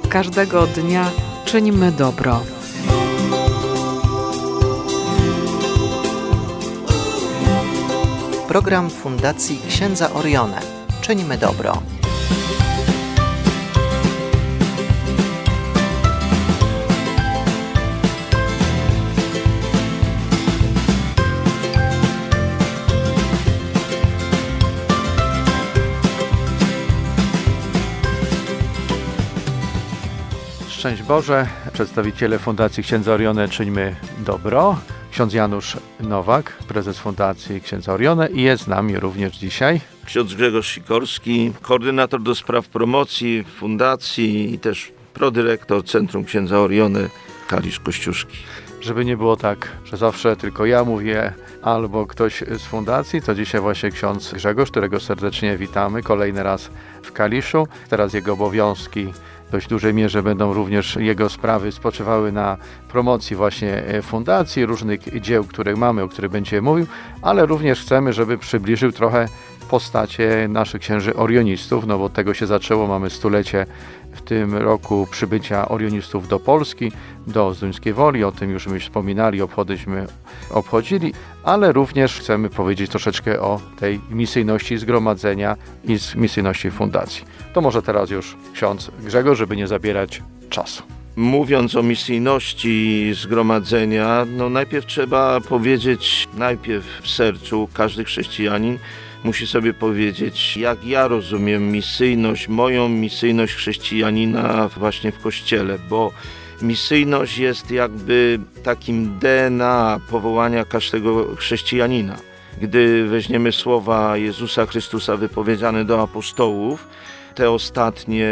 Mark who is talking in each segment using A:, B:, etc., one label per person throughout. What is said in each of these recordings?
A: Każdego dnia czyńmy dobro.
B: Program Fundacji Księdza Orione. Czyńmy dobro.
C: Szczęść Boże, przedstawiciele Fundacji Księdza Orione Czyńmy Dobro, ksiądz Janusz Nowak, prezes Fundacji Księdza Orione i jest z nami również dzisiaj
D: ksiądz Grzegorz Sikorski, koordynator do spraw promocji fundacji i też prodyrektor Centrum Księdza Orione Kalisz-Kościuszki.
C: Żeby nie było tak, że zawsze tylko ja mówię albo ktoś z fundacji, to dzisiaj właśnie ksiądz Grzegorz, którego serdecznie witamy kolejny raz w Kaliszu. Teraz jego obowiązki w dość dużej mierze będą również jego sprawy spoczywały na promocji właśnie fundacji, różnych dzieł, które mamy, o których będzie mówił, ale również chcemy, żeby przybliżył trochę postacie naszych księży orionistów, no bo od tego się zaczęło, mamy stulecie w tym roku przybycia orionistów do Polski, do Zduńskiej Woli, o tym już my wspominali, obchodzili, ale również chcemy powiedzieć troszeczkę o tej misyjności zgromadzenia i misyjności fundacji. To może teraz już ksiądz Grzegorz, żeby nie zabierać czasu.
D: Mówiąc o misyjności zgromadzenia, najpierw trzeba powiedzieć, w sercu każdy chrześcijanin musi sobie powiedzieć, jak ja rozumiem misyjność, moją misyjność chrześcijanina właśnie w Kościele, bo misyjność jest jakby takim DNA powołania każdego chrześcijanina. Gdy weźmiemy słowa Jezusa Chrystusa wypowiedziane do apostołów, te ostatnie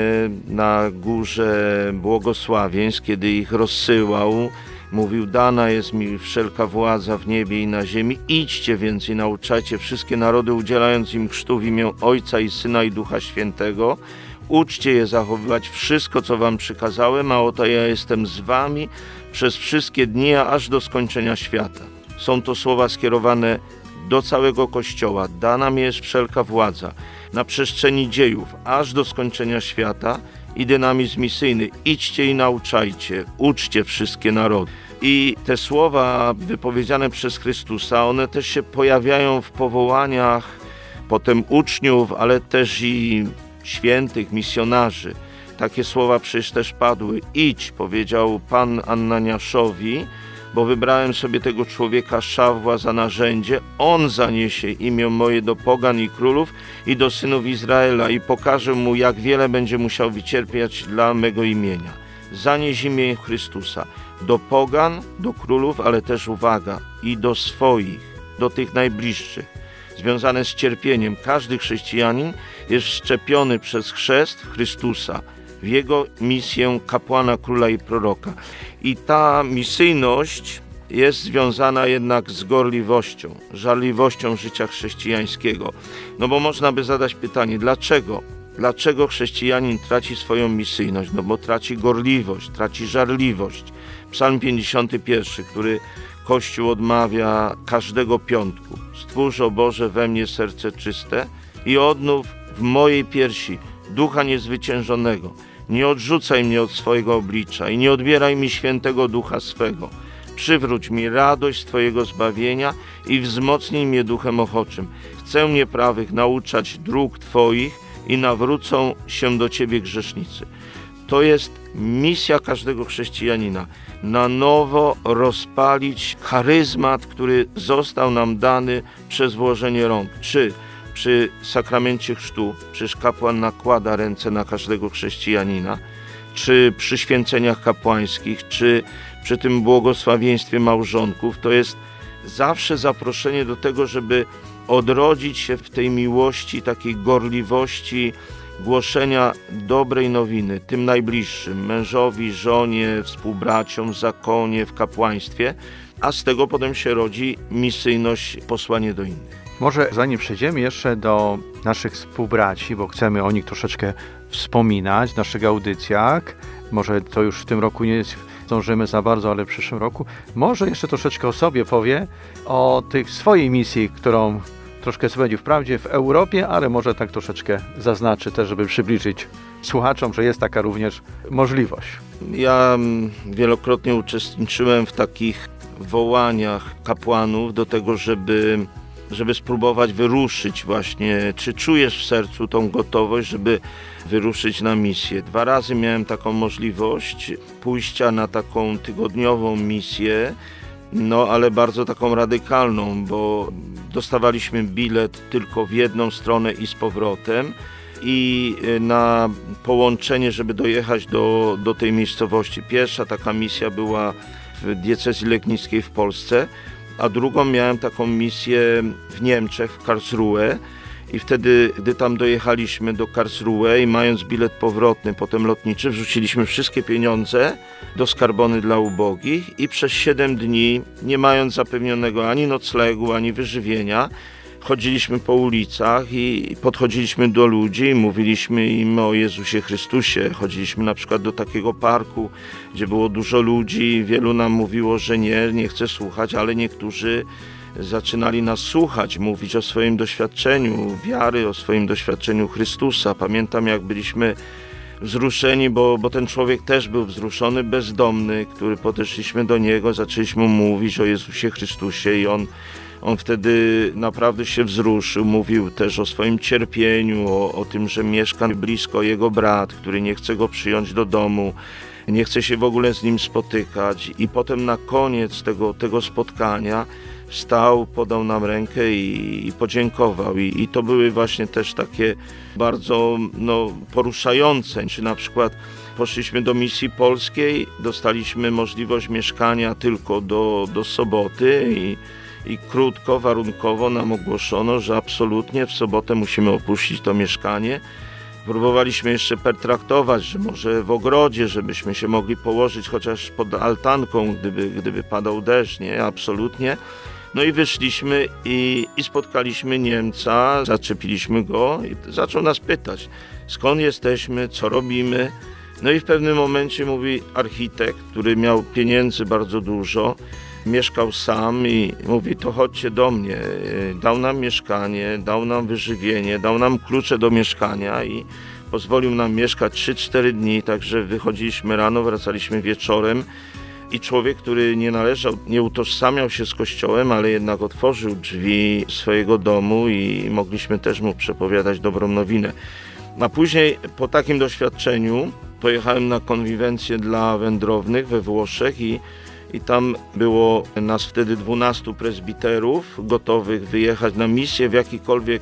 D: na górze błogosławieństw, kiedy ich rozsyłał, mówił: dana jest mi wszelka władza w niebie i na ziemi. Idźcie więc i nauczajcie wszystkie narody, udzielając im chrztu w imię Ojca i Syna i Ducha Świętego. Uczcie je zachowywać wszystko, co wam przykazałem, a oto ja jestem z wami przez wszystkie dni, aż do skończenia świata. Są to słowa skierowane do całego Kościoła. Dana mi jest wszelka władza na przestrzeni dziejów, aż do skończenia świata. I dynamizm misyjny. Idźcie i nauczajcie, uczcie wszystkie narody. I te słowa wypowiedziane przez Chrystusa, one też się pojawiają w powołaniach potem uczniów, ale też i świętych, misjonarzy. Takie słowa przecież też padły. Idź, powiedział Pan Ananiaszowi, bo wybrałem sobie tego człowieka Szawła za narzędzie. On zaniesie imię moje do pogan i królów i do synów Izraela i pokażę mu, jak wiele będzie musiał wycierpieć dla mego imienia. Zanieś imię Chrystusa do pogan, do królów, ale też uwaga, i do swoich, do tych najbliższych, związane z cierpieniem. Każdy chrześcijanin jest wszczepiony przez chrzest w Chrystusa, w jego misję kapłana, króla i proroka. I ta misyjność jest związana jednak z gorliwością, żarliwością życia chrześcijańskiego. Bo można by zadać pytanie, dlaczego? Dlaczego chrześcijanin traci swoją misyjność? Bo traci gorliwość, traci żarliwość. Psalm 51, który Kościół odmawia każdego piątku. Stwórz, o Boże, we mnie serce czyste i odnów w mojej piersi ducha niezwyciężonego. Nie odrzucaj mnie od swojego oblicza i nie odbieraj mi świętego ducha swego. Przywróć mi radość Twojego zbawienia i wzmocnij mnie duchem ochoczym. Chcę nieprawych nauczać dróg Twoich i nawrócą się do Ciebie grzesznicy. To jest misja każdego chrześcijanina. Na nowo rozpalić charyzmat, który został nam dany przez włożenie rąk. Czy przy sakramencie chrztu, przecież kapłan nakłada ręce na każdego chrześcijanina, czy przy święceniach kapłańskich, czy przy tym błogosławieństwie małżonków, to jest zawsze zaproszenie do tego, żeby odrodzić się w tej miłości, takiej gorliwości głoszenia dobrej nowiny tym najbliższym, mężowi, żonie, współbraciom, w zakonie, w kapłaństwie, a z tego potem się rodzi misyjność, posłanie do innych.
C: Może zanim przejdziemy jeszcze do naszych współbraci, bo chcemy o nich troszeczkę wspominać w naszych audycjach, może to już w tym roku nie zdążymy za bardzo, ale w przyszłym roku, może jeszcze troszeczkę o sobie powie, o tej swojej misji, którą troszkę spędził wprawdzie w Europie, ale może tak troszeczkę zaznaczy też, żeby przybliżyć słuchaczom, że jest taka również możliwość.
D: Ja wielokrotnie uczestniczyłem w takich wołaniach kapłanów do tego, żeby spróbować wyruszyć właśnie. Czy czujesz w sercu tą gotowość, żeby wyruszyć na misję? 2 razy miałem taką możliwość pójścia na taką tygodniową misję, ale bardzo taką radykalną, bo dostawaliśmy bilet tylko w jedną stronę i z powrotem i na połączenie, żeby dojechać do tej miejscowości. Pierwsza taka misja była w diecezji legnickiej w Polsce, a drugą miałem taką misję w Niemczech, w Karlsruhe. I wtedy, gdy tam dojechaliśmy do Karlsruhe i mając bilet powrotny, potem lotniczy, wrzuciliśmy wszystkie pieniądze do skarbony dla ubogich i przez 7 dni, nie mając zapewnionego ani noclegu, ani wyżywienia, chodziliśmy po ulicach i podchodziliśmy do ludzi i mówiliśmy im o Jezusie Chrystusie. Chodziliśmy na przykład do takiego parku, gdzie było dużo ludzi. Wielu nam mówiło, że nie chce słuchać, ale niektórzy zaczynali nas słuchać, mówić o swoim doświadczeniu wiary, o swoim doświadczeniu Chrystusa. Pamiętam, jak byliśmy wzruszeni, bo ten człowiek też był wzruszony, bezdomny, który podeszliśmy do niego, zaczęliśmy mu mówić o Jezusie Chrystusie i on wtedy naprawdę się wzruszył, mówił też o swoim cierpieniu, o tym, że mieszka blisko jego brat, który nie chce go przyjąć do domu, nie chce się w ogóle z nim spotykać i potem na koniec tego spotkania wstał, podał nam rękę i podziękował. I to były właśnie też takie bardzo poruszające. Czy na przykład poszliśmy do misji polskiej, dostaliśmy możliwość mieszkania tylko do soboty i krótko, warunkowo nam ogłoszono, że absolutnie w sobotę musimy opuścić to mieszkanie. Próbowaliśmy jeszcze pertraktować, że może w ogrodzie, żebyśmy się mogli położyć chociaż pod altanką, gdyby padał deszcz, nie, absolutnie. No i wyszliśmy i spotkaliśmy Niemca, zaczepiliśmy go i zaczął nas pytać, skąd jesteśmy, co robimy. No i w pewnym momencie mówi architekt, który miał pieniędzy bardzo dużo, mieszkał sam i mówi, to chodźcie do mnie. Dał nam mieszkanie, dał nam wyżywienie, dał nam klucze do mieszkania i pozwolił nam mieszkać 3-4 dni, także wychodziliśmy rano, wracaliśmy wieczorem. I człowiek, który nie utożsamiał się z Kościołem, ale jednak otworzył drzwi swojego domu i mogliśmy też mu przepowiadać dobrą nowinę. A później po takim doświadczeniu pojechałem na konwiwencję dla wędrownych we Włoszech i tam było nas wtedy 12 prezbiterów gotowych wyjechać na misję w jakikolwiek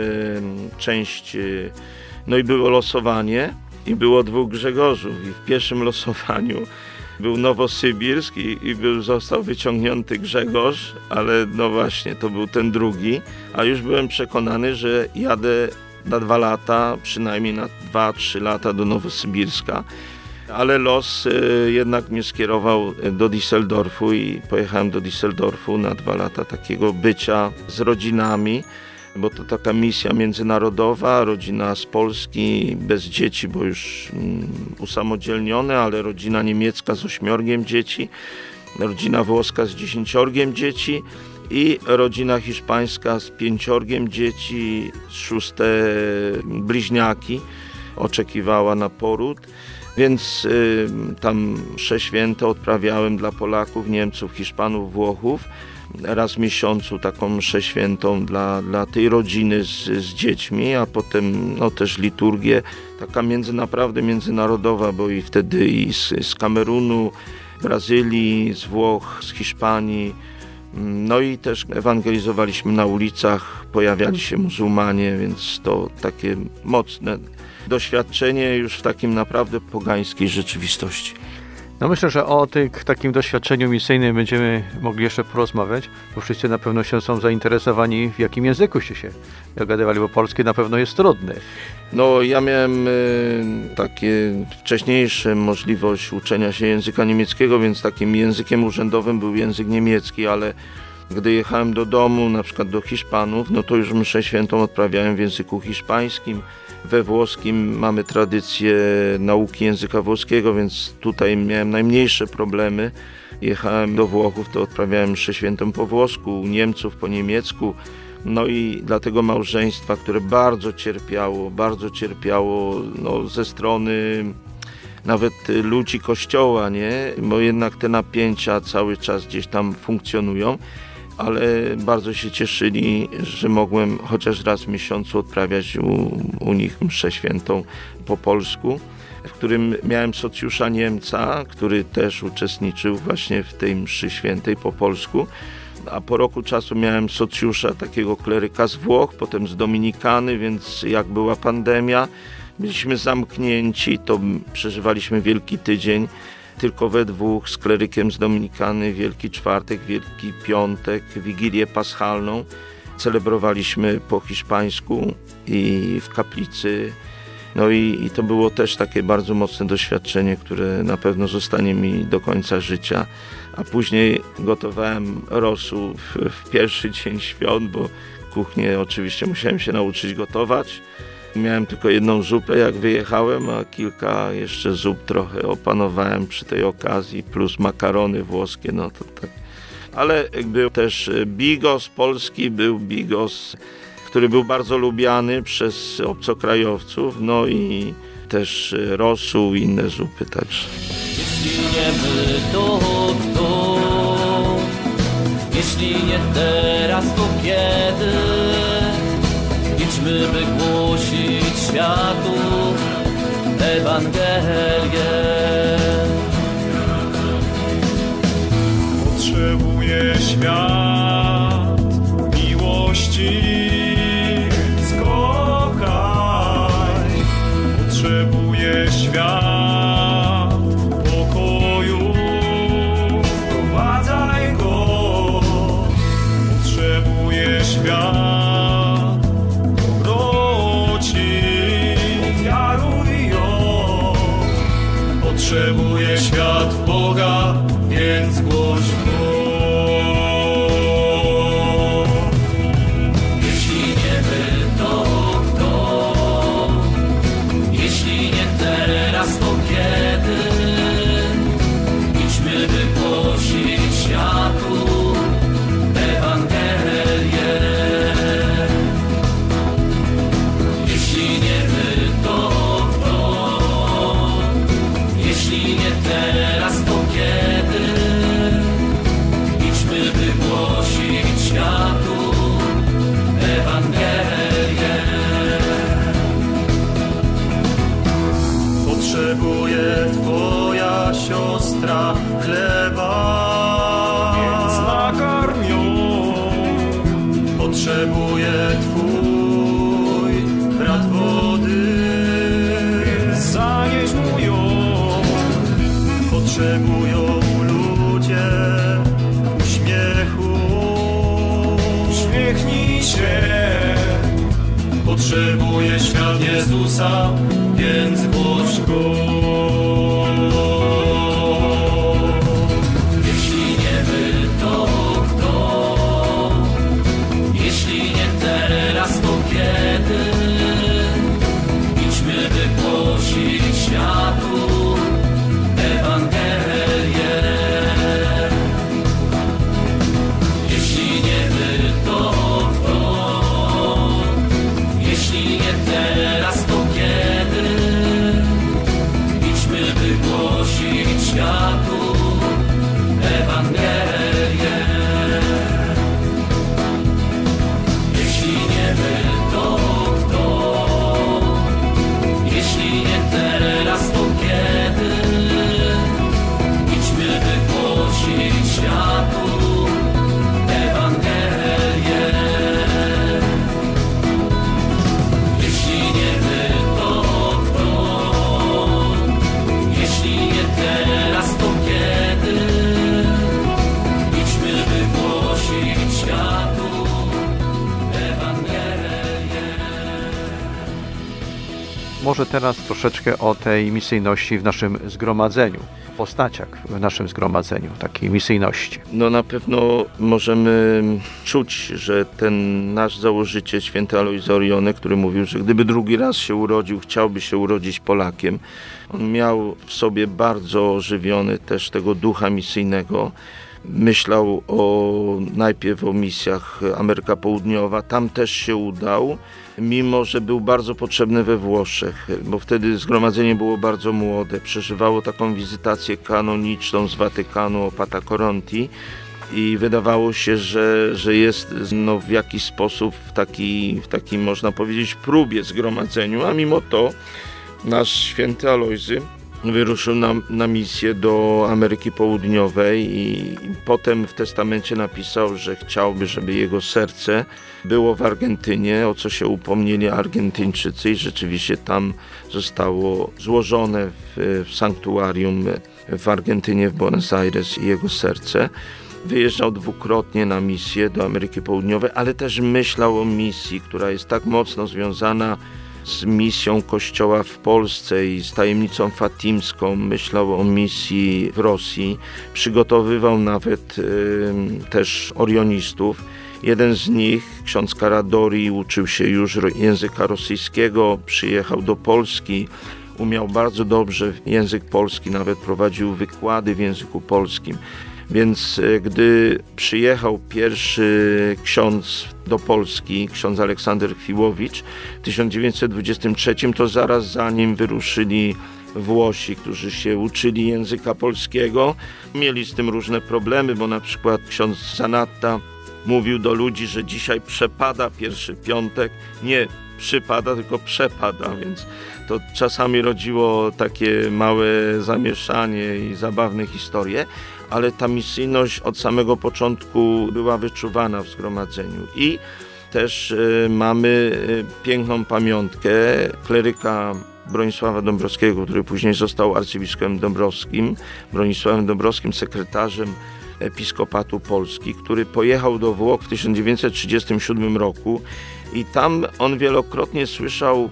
D: część. No i było losowanie i było 2 Grzegorzów i w pierwszym losowaniu był Nowosybirsk i został wyciągnięty Grzegorz, ale no właśnie, to był ten drugi, a już byłem przekonany, że jadę na 2 lata, przynajmniej na 2-3 lata do Nowosybirska, ale los jednak mnie skierował do Düsseldorfu i pojechałem do Düsseldorfu na 2 lata takiego bycia z rodzinami, bo to taka misja międzynarodowa, rodzina z Polski bez dzieci, bo już usamodzielnione, ale rodzina niemiecka z 8 dzieci, rodzina włoska z 10 dzieci i rodzina hiszpańska z 5 dzieci, 6 bliźniaki oczekiwała na poród. Więc tam msze święte odprawiałem dla Polaków, Niemców, Hiszpanów, Włochów. Raz w miesiącu taką mszę świętą dla tej rodziny z dziećmi, a potem też liturgię, taka naprawdę międzynarodowa, bo i wtedy i z Kamerunu, Brazylii, z Włoch, z Hiszpanii. No i też ewangelizowaliśmy na ulicach, pojawiali się muzułmanie, więc to takie mocne doświadczenie już w takim naprawdę pogańskiej rzeczywistości.
C: No myślę, że o takim doświadczeniu misyjnym będziemy mogli jeszcze porozmawiać, bo wszyscy na pewno są zainteresowani, w jakim języku się dogadywali, bo polski na pewno jest trudny.
D: No ja miałem takie wcześniejsze możliwość uczenia się języka niemieckiego, więc takim językiem urzędowym był język niemiecki, ale gdy jechałem do domu, na przykład do Hiszpanów, no to już mszę świętą odprawiałem w języku hiszpańskim. We włoskim mamy tradycję nauki języka włoskiego, więc tutaj miałem najmniejsze problemy. Jechałem do Włochów, to odprawiałem mszę świętą po włosku, u Niemców po niemiecku, No i dla tego małżeństwa, które bardzo cierpiało ze strony nawet ludzi Kościoła, nie? Bo jednak te napięcia cały czas gdzieś tam funkcjonują, ale bardzo się cieszyli, że mogłem chociaż raz w miesiącu odprawiać u nich mszę świętą po polsku, w którym miałem socjusza Niemca, który też uczestniczył właśnie w tej mszy świętej po polsku, a po roku czasu miałem socjusza, takiego kleryka z Włoch, potem z Dominikany, więc jak była pandemia, byliśmy zamknięci, to przeżywaliśmy Wielki Tydzień tylko we dwóch z klerykiem z Dominikany, Wielki Czwartek, Wielki Piątek, Wigilię Paschalną. Celebrowaliśmy po hiszpańsku i w kaplicy. No i to było też takie bardzo mocne doświadczenie, które na pewno zostanie mi do końca życia. A później gotowałem rosół w pierwszy dzień świąt, bo kuchnię oczywiście musiałem się nauczyć gotować. Miałem tylko jedną zupę, jak wyjechałem, a kilka jeszcze zup trochę opanowałem przy tej okazji, plus makarony włoskie, no to tak. Ale był też bigos polski, był bigos, który był bardzo lubiany przez obcokrajowców, no i też rosół i inne zupy także.
E: Jeśli nie my, to kto? Jeśli nie teraz, to kiedy? Idźmy, by głosić światu Ewangelię.
F: Potrzebuje świat miłości, więc kochaj. Potrzebuje świat pokoju, wprowadzaj go. Potrzebuje świat potrzebuje świat Boga, więc głoś Go. Jeśli nie my, to kto? Jeśli nie teraz, to kiedy? Idźmy, by głosić światu Ewangelię. Jeśli nie my, to jeśli nie teraz, to kiedy? Idźmy, by głosić światu Ewangelię. Potrzebuje twoja siostra chleba, więc nakarm ją. Potrzebuje twój brat wody, więc zanieś mu ją. Potrzebują ludzie uśmiechu, uśmiechnij się. Potrzebuje świat Jezusa, więc głoś Go. Jeśli nie my, to kto? Jeśli nie teraz, to kiedy? Idźmy, by głosić światu Ewangelię. Jeśli nie my, to kto? Jeśli nie teraz, to kiedy? Idźmy, by głosić światu Ewangelię. Jeśli nie my, to kto? Jeśli nie teraz, to kiedy? Idźmy, by głosić światu Ewangelię. Jeśli nie my, to kto? Jeśli nie teraz, to kiedy? Idźmy, by głosić światu Ewangelię.
C: Może teraz troszeczkę o tej misyjności w naszym zgromadzeniu, postaciach w naszym zgromadzeniu, takiej misyjności.
D: No na pewno możemy czuć, że ten nasz założyciel, święty Alojzy Orione, który mówił, że gdyby drugi raz się urodził, chciałby się urodzić Polakiem. On miał w sobie bardzo ożywiony też tego ducha misyjnego. myślał najpierw o misjach Ameryka Południowa. Tam też się udał, mimo że był bardzo potrzebny we Włoszech, bo wtedy zgromadzenie było bardzo młode. Przeżywało taką wizytację kanoniczną z Watykanu Opata Coronti i wydawało się, że jest w jakiś sposób w takiej można powiedzieć próbie zgromadzeniu, a mimo to nasz święty Alojzy wyruszył na misję do Ameryki Południowej i potem w testamencie napisał, że chciałby, żeby jego serce było w Argentynie, o co się upomnieli Argentyńczycy, i rzeczywiście tam zostało złożone w sanktuarium w Argentynie, w Buenos Aires, jego serce. Wyjeżdżał dwukrotnie na misję do Ameryki Południowej, ale też myślał o misji, która jest tak mocno związana z misją Kościoła w Polsce i z tajemnicą fatimską. Myślał o misji w Rosji. Przygotowywał nawet też orionistów. Jeden z nich, ksiądz Caradori, uczył się już języka rosyjskiego, przyjechał do Polski, umiał bardzo dobrze język polski, nawet prowadził wykłady w języku polskim. Więc gdy przyjechał pierwszy ksiądz do Polski, ksiądz Aleksander Chwiłowicz w 1923, to zaraz za nim wyruszyli Włosi, którzy się uczyli języka polskiego. Mieli z tym różne problemy, bo na przykład ksiądz Zanatta mówił do ludzi, że dzisiaj przepada pierwszy piątek. Nie przypada, tylko przepada, więc to czasami rodziło takie małe zamieszanie i zabawne historie, ale ta misyjność od samego początku była wyczuwana w zgromadzeniu. I też mamy piękną pamiątkę kleryka Bronisława Dąbrowskiego, który później został arcybiskupem Dąbrowskim, Bronisławem Dąbrowskim, sekretarzem Episkopatu Polski, który pojechał do Włoch w 1937 roku i tam on wielokrotnie słyszał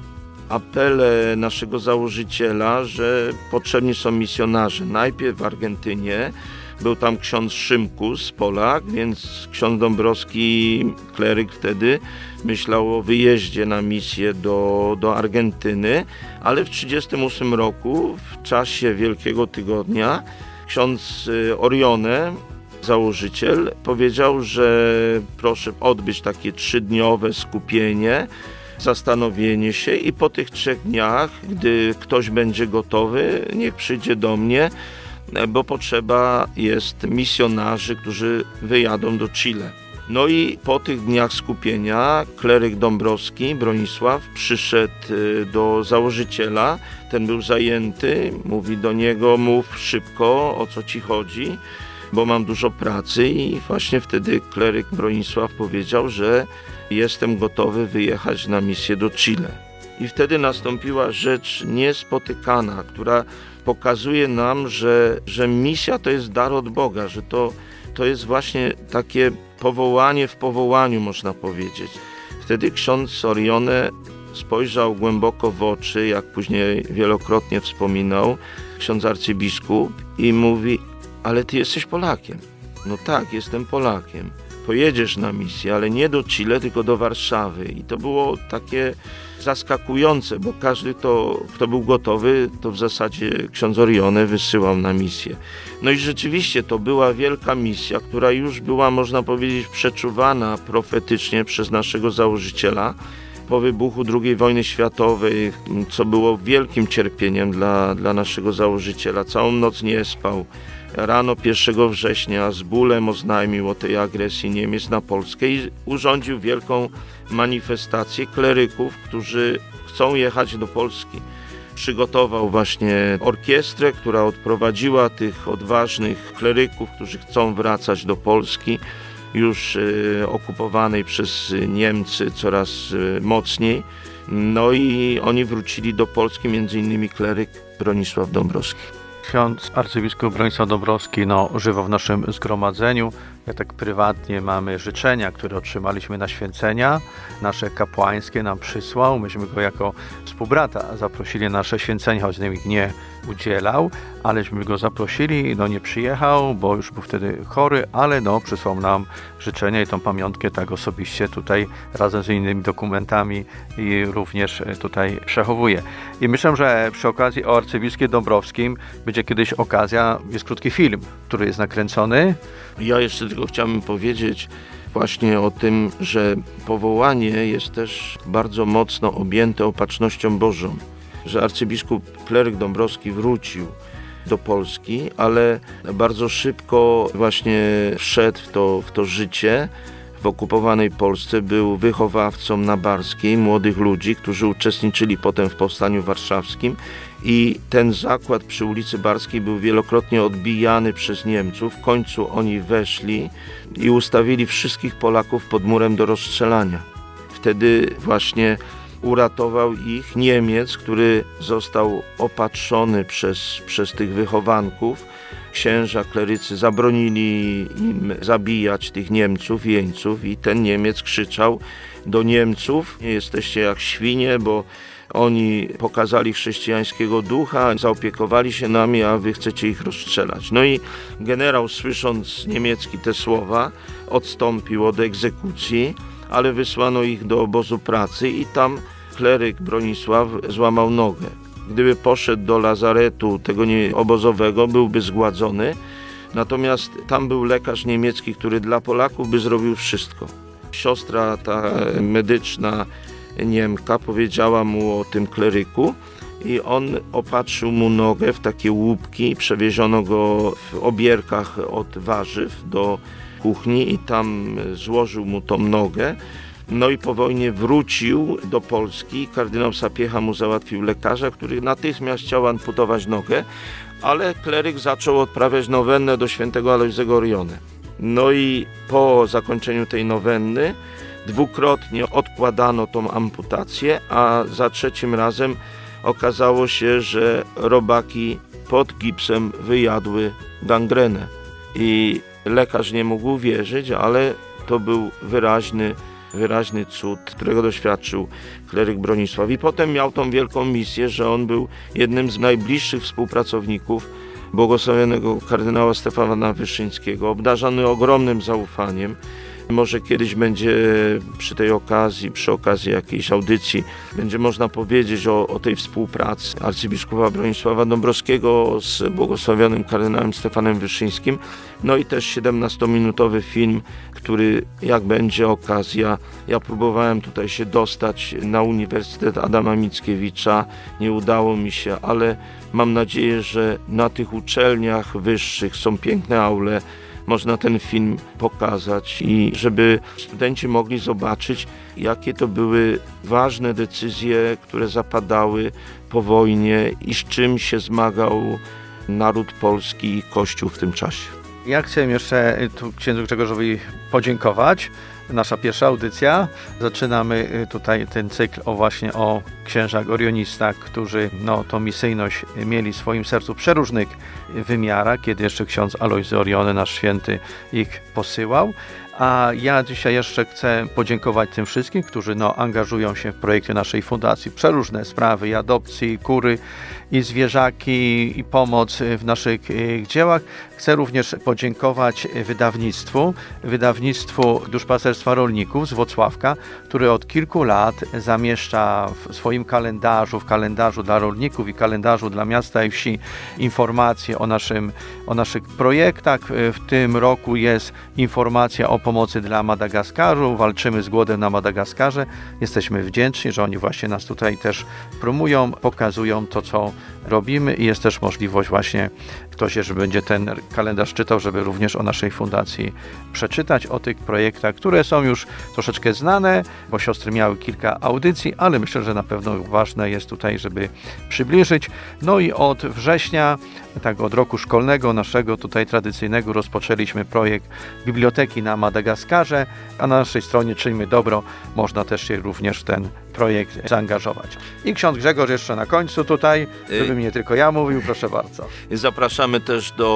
D: apele naszego założyciela, że potrzebni są misjonarze. Najpierw w Argentynie, był tam ksiądz Szymkus, Polak, więc ksiądz Dąbrowski, kleryk wtedy, myślał o wyjeździe na misję do Argentyny, ale w 1938 roku, w czasie Wielkiego Tygodnia, ksiądz Orione, założyciel, powiedział, że proszę odbyć takie 3-dniowe skupienie, zastanowienie się i po tych 3 dniach, gdy ktoś będzie gotowy, niech przyjdzie do mnie, bo potrzeba jest misjonarzy, którzy wyjadą do Chile. No i po tych dniach skupienia kleryk Dąbrowski, Bronisław, przyszedł do założyciela, ten był zajęty, mówi do niego, mów szybko, o co ci chodzi, bo mam dużo pracy, i właśnie wtedy kleryk Bronisław powiedział, że jestem gotowy wyjechać na misję do Chile. I wtedy nastąpiła rzecz niespotykana, która pokazuje nam, że misja to jest dar od Boga, że to jest właśnie takie powołanie w powołaniu, można powiedzieć. Wtedy ksiądz Orione spojrzał głęboko w oczy, jak później wielokrotnie wspominał ksiądz arcybiskup, i mówi: ale ty jesteś Polakiem. No tak, jestem Polakiem. Pojedziesz na misję, ale nie do Chile, tylko do Warszawy. I to było takie zaskakujące, bo każdy, kto był gotowy, to w zasadzie ksiądz Orione wysyłał na misję. No i rzeczywiście to była wielka misja, która już była, można powiedzieć, przeczuwana profetycznie przez naszego założyciela po wybuchu II wojny światowej, co było wielkim cierpieniem dla naszego założyciela. Całą noc nie spał. Rano 1 września z bólem oznajmił o tej agresji Niemiec na Polskę i urządził wielką manifestację kleryków, którzy chcą jechać do Polski. Przygotował właśnie orkiestrę, która odprowadziła tych odważnych kleryków, którzy chcą wracać do Polski, już okupowanej przez Niemcy coraz mocniej. No i oni wrócili do Polski, między innymi kleryk Bronisław Dąbrowski.
C: Ksiądz arcybiskup Bronisław Dąbrowski żywa w naszym zgromadzeniu. Ja tak prywatnie mamy życzenia, które otrzymaliśmy na święcenia. Nasze kapłańskie nam przysłał. Myśmy go jako współbrata zaprosili na nasze święcenia, choć nikt nie udzielał, aleśmy go zaprosili, nie przyjechał, bo już był wtedy chory, ale przysłał nam życzenia i tą pamiątkę tak osobiście tutaj razem z innymi dokumentami i również tutaj przechowuje. I myślę, że przy okazji o arcybiskupie Dąbrowskim będzie kiedyś okazja, jest krótki film, który jest nakręcony.
D: Ja jeszcze tylko chciałbym powiedzieć właśnie o tym, że powołanie jest też bardzo mocno objęte opatrznością Bożą, że arcybiskup kleryk Dąbrowski wrócił do Polski, ale bardzo szybko właśnie wszedł w to życie. W okupowanej Polsce był wychowawcą na Barskiej młodych ludzi, którzy uczestniczyli potem w Powstaniu Warszawskim i ten zakład przy ulicy Barskiej był wielokrotnie odbijany przez Niemców. W końcu oni weszli i ustawili wszystkich Polaków pod murem do rozstrzelania. Wtedy właśnie uratował ich Niemiec, który został opatrzony przez tych wychowanków. Księża, klerycy zabronili im zabijać tych Niemców, jeńców i ten Niemiec krzyczał do Niemców: nie jesteście jak świnie, bo oni pokazali chrześcijańskiego ducha, zaopiekowali się nami, a wy chcecie ich rozstrzelać. No i generał, słysząc niemiecki te słowa, odstąpił od egzekucji, ale wysłano ich do obozu pracy i tam kleryk Bronisław złamał nogę. Gdyby poszedł do lazaretu tego obozowego, byłby zgładzony. Natomiast tam był lekarz niemiecki, który dla Polaków by zrobił wszystko. Siostra ta medyczna Niemka powiedziała mu o tym kleryku i on opatrzył mu nogę w takie łupki. Przewieziono go w obierkach od warzyw do kuchni i tam złożył mu tą nogę. No i po wojnie wrócił do Polski. Kardynał Sapiecha mu załatwił lekarza, który natychmiast chciał amputować nogę, ale kleryk zaczął odprawiać nowennę do świętego Alojzego Oriony. No i po zakończeniu tej nowenny dwukrotnie odkładano tą amputację, a za trzecim razem okazało się, że robaki pod gipsem wyjadły gangrenę. I lekarz nie mógł wierzyć, ale to był wyraźny cud, którego doświadczył kleryk Bronisław. I potem miał tą wielką misję, że on był jednym z najbliższych współpracowników błogosławionego kardynała Stefana Wyszyńskiego, obdarzony ogromnym zaufaniem. Może kiedyś będzie przy okazji jakiejś audycji, będzie można powiedzieć o tej współpracy arcybiskupa Bronisława Dąbrowskiego z błogosławionym kardynałem Stefanem Wyszyńskim. No i też 17-minutowy film, który, jak będzie okazja, ja próbowałem tutaj się dostać na Uniwersytet Adama Mickiewicza, nie udało mi się, ale mam nadzieję, że na tych uczelniach wyższych są piękne aule, można ten film pokazać i żeby studenci mogli zobaczyć, jakie to były ważne decyzje, które zapadały po wojnie i z czym się zmagał naród polski i Kościół w tym czasie.
C: Ja chciałem jeszcze tu księdzu Grzegorzowi podziękować. Nasza pierwsza audycja. Zaczynamy tutaj ten cykl o księżach orionistach, którzy tą misyjność mieli w swoim sercu w przeróżnych wymiarach, kiedy jeszcze ksiądz Alojzy Oriony, nasz święty, ich posyłał. A ja dzisiaj jeszcze chcę podziękować tym wszystkim, którzy angażują się w projekcie naszej fundacji. Przeróżne sprawy, i adopcji, i kury, i zwierzaki, i pomoc w naszych dziełach. Chcę również podziękować wydawnictwu Duszpasterstwa Rolników z Włocławka, które od kilku lat zamieszcza w swoim kalendarzu, w kalendarzu dla rolników i kalendarzu dla miasta i wsi informacje o naszych projektach. W tym roku jest informacja o pomocy dla Madagaskaru. Walczymy z głodem na Madagaskarze. Jesteśmy wdzięczni, że oni właśnie nas tutaj też promują, pokazują to, co robimy i jest też możliwość właśnie, ktoś jeszcze będzie ten kalendarz czytał, żeby również o naszej fundacji przeczytać, o tych projektach, które są już troszeczkę znane, bo siostry miały kilka audycji, ale myślę, że na pewno ważne jest tutaj, żeby przybliżyć. No i od września, od roku szkolnego naszego tutaj tradycyjnego rozpoczęliśmy projekt Biblioteki na Madagaskarze, a na naszej stronie Czyńmy Dobro można też się również w ten projekt zaangażować. I ksiądz Grzegorz jeszcze na końcu tutaj, żeby nie tylko ja mówił, proszę bardzo.
D: Zapraszamy też do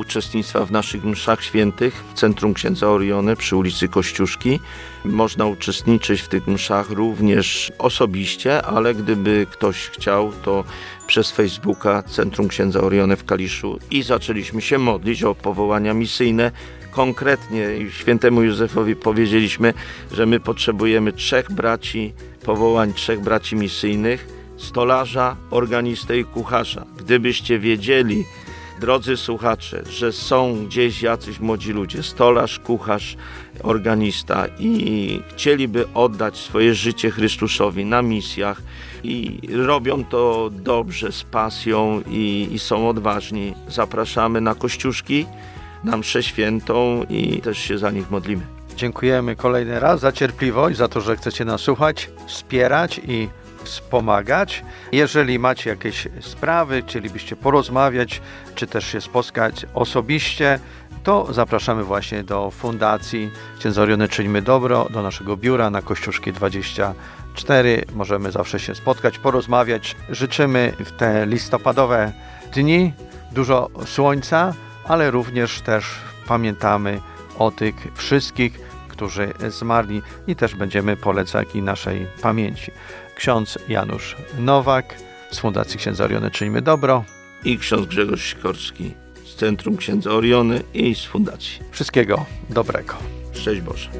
D: uczestnictwa w naszych mszach świętych w Centrum Księdza Orione przy ulicy Kościuszki. Można uczestniczyć w tych mszach również osobiście, ale gdyby ktoś chciał, to przez Facebooka Centrum Księdza Orione w Kaliszu i zaczęliśmy się modlić o powołania misyjne. Konkretnie świętemu Józefowi powiedzieliśmy, że my potrzebujemy 3 braci, powołań 3 braci misyjnych, stolarza, organistę i kucharza. Gdybyście wiedzieli, drodzy słuchacze, że są gdzieś jacyś młodzi ludzie, stolarz, kucharz, organista i chcieliby oddać swoje życie Chrystusowi na misjach i robią to dobrze, z pasją i są odważni, zapraszamy na Kościuszki, na mszę świętą i też się za nich modlimy.
C: Dziękujemy kolejny raz za cierpliwość, za to, że chcecie nas słuchać, wspierać i wspomagać. Jeżeli macie jakieś sprawy, chcielibyście porozmawiać, czy też się spotkać osobiście, to zapraszamy właśnie do Fundacji Księdza Orione Czyńmy Dobro, do naszego biura na Kościuszki 24. Możemy zawsze się spotkać, porozmawiać. Życzymy w te listopadowe dni dużo słońca, ale również też pamiętamy o tych wszystkich, którzy zmarli i też będziemy polecać i naszej pamięci. Ksiądz Janusz Nowak z Fundacji Księdza Orione Czyńmy Dobro
D: I ksiądz Grzegorz Sikorski z Centrum Księdza Orione i z Fundacji.
C: Wszystkiego dobrego.
D: Szczęść Boże.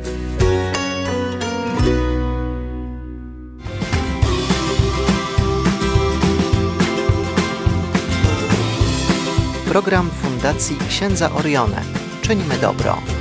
B: Program Fundacji Księdza Orione. Czyńmy dobro.